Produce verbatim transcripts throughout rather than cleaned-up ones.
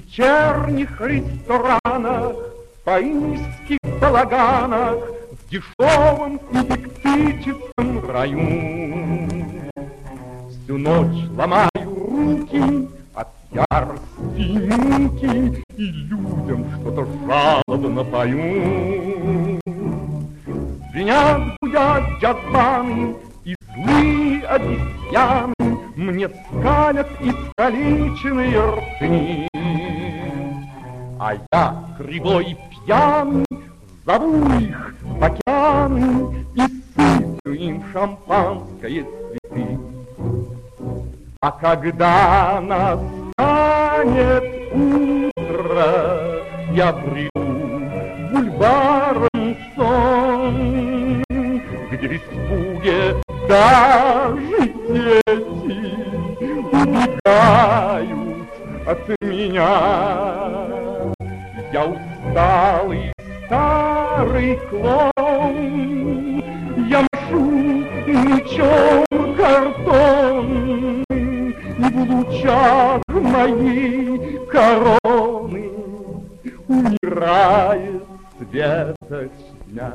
вечерних ресторанах, парижских балаганах, в дешевом электрическом раю. Всю ночь ломаю руки от ярости и муки, и людям что-то жалобно пою. Звенят, гудят джаз-баны, и злые обезьяны мне скалят искалеченные рты. А я, кривой и пьяный, зову их в океаны и сыплю им шампанское цветы. А когда настанет утро, я бреду бульваром сон, где в испуге даже дети убегают от меня. Я усталый старый клоун, я машу мечом картон, и в лучах моей короны умирает светочня.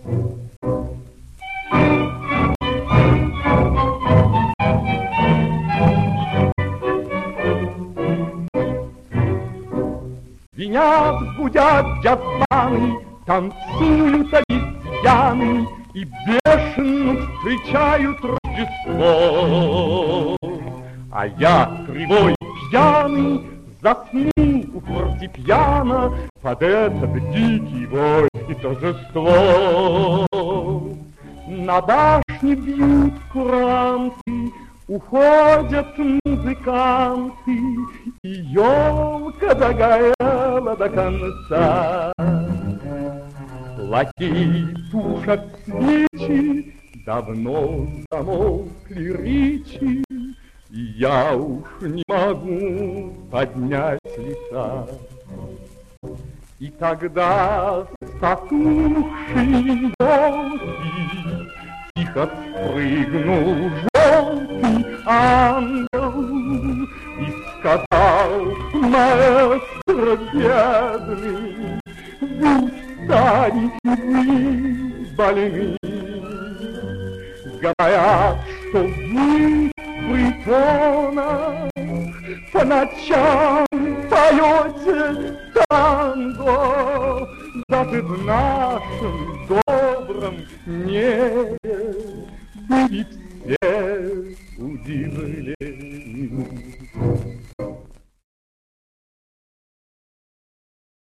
Звенят, гудят джаз-баны, танцуют обезьяны и бешено встречают Рождество. А я, кривой пьяный, заснул у фортепиано под этот дикий вой и торжество. На башне бьют куранты, уходят музыканты, и елка догорела до конца. Лакеи тушат свечи, давно замолкли речи, и я уж не могу поднять лица. И тогда столкнувший елки тихо спрыгнул желтый ангел и сказал: маэстро бедный, вы устали, вы больны. Говорят, что вы в притонах по ночам поете танго, даже в нашем добром небе были все удивлены.